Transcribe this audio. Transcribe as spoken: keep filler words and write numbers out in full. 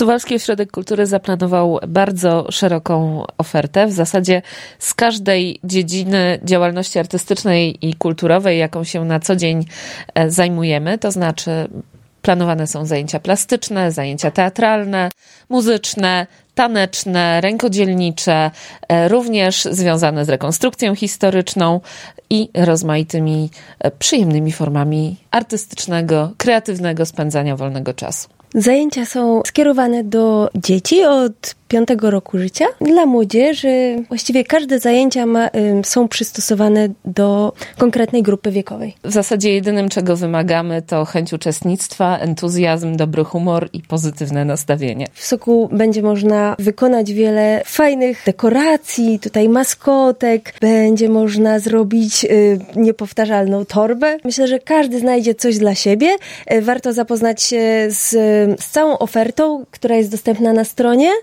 Suwalski Ośrodek Kultury zaplanował bardzo szeroką ofertę. W zasadzie z każdej dziedziny działalności artystycznej i kulturowej, jaką się na co dzień zajmujemy, to znaczy planowane są zajęcia plastyczne, zajęcia teatralne, muzyczne, taneczne, rękodzielnicze, również związane z rekonstrukcją historyczną i rozmaitymi przyjemnymi formami artystycznego, kreatywnego spędzania wolnego czasu. Zajęcia są skierowane do dzieci od piątego roku życia. Dla młodzieży właściwie każde zajęcia ma, y, są przystosowane do konkretnej grupy wiekowej. W zasadzie jedynym, czego wymagamy, to chęć uczestnictwa, entuzjazm, dobry humor i pozytywne nastawienie. W Soku będzie można wykonać wiele fajnych dekoracji, tutaj maskotek. Będzie można zrobić y, niepowtarzalną torbę. Myślę, że każdy znajdzie coś dla siebie. Y, warto zapoznać się z, z całą ofertą, która jest dostępna na stronie.